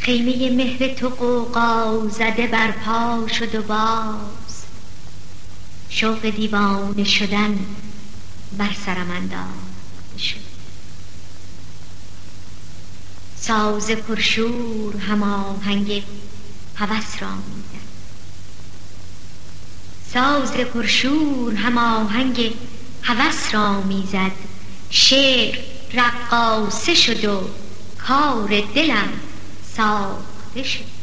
خیمه مهر تو غوغا زده بر پا شد و باز شوق دیوانه شدن بر سرم انداخته شد. ساز پرشور هماهنگ هوس را میزد، ساز پرشور هماهنگ هوس را میزد. شعر رقاصه شد و کار دلم ساخته شد.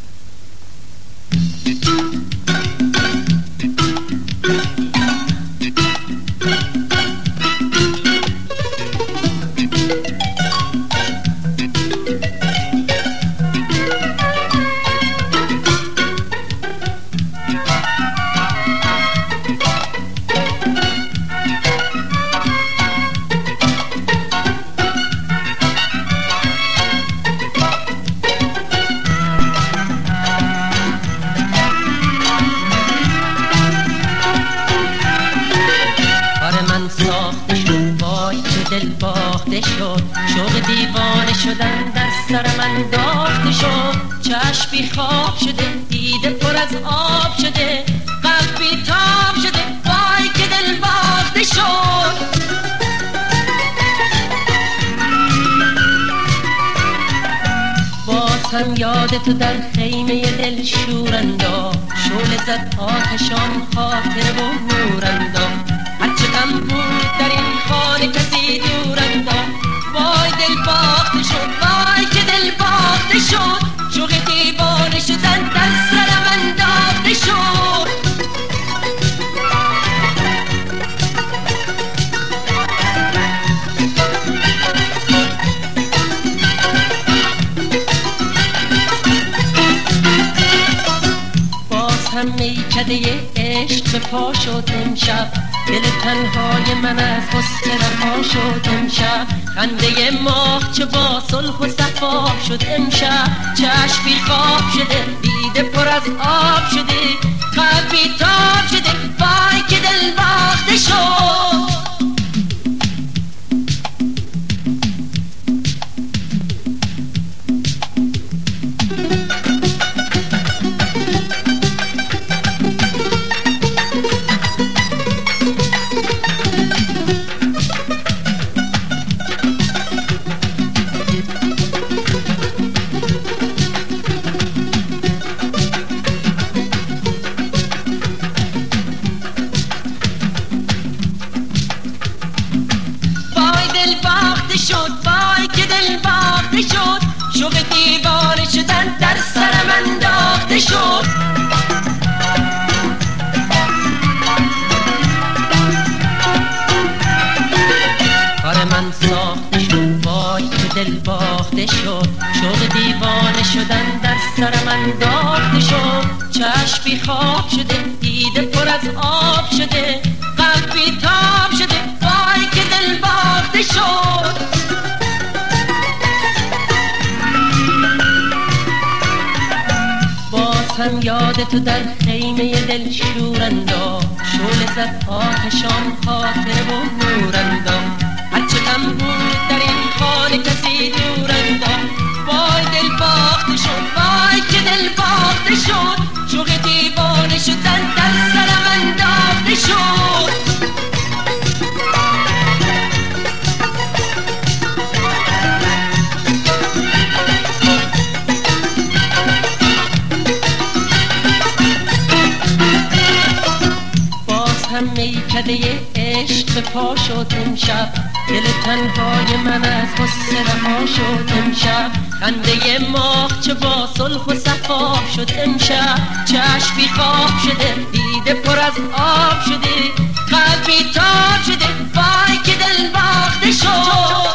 شوق دیوانه شدن در سرم انداخته شد. چشم بی خواب شده، دیده پر از آب شده، قلب بی تاب شده، وای که دل باخته شد. باز هم یاد تو در خیمه دل شور انداخت. شعله زد آتشان خاطر و نور انداخت. هرچه غم بود در این خانه کسی دور انداخت. وای دل باخته شد، وای که دل باخته شد. شوق دیوانه شدن در سرم انداخته شد. باز هم میکده عشق به پا شد امشب. دل تنهای من از غصه رها شد امشب. خنده ماه چه با صلح و صفا شد امشب. چشم بی خواب شده، دیده پر از آب شده، قلب بی تاب شده، وای که دل باخته شد. شوق دیوانه شدن در سرم انداخته شد. کار من ساخته شد، وای که دل باخته شد. شوق دیوانه شدن در سرم انداخته شد. چشم بی خواب شده، دیده پر از آب شده، قلب بی تاب شده، وای که دل باخته شد. هم یاد تو در خیمه دل شور انداخت. شعله زد آتشان خاطر و نور انداخت. هرچه غم بود در این خانه کسی دور انداخت. وای دل باخته شد، وای که دل باخته شد. شوق دیوانه شدن در سرم انداخته شد. میکده عشق به پا شد امشب. دل تنهای من از غصه رها شد امشب. خنده ماه چه با صلح و صفا شد امشب. چشم بی خواب شده، دیده پر از آب شده، قلب بی تاب شده، وای که دل باخته شد.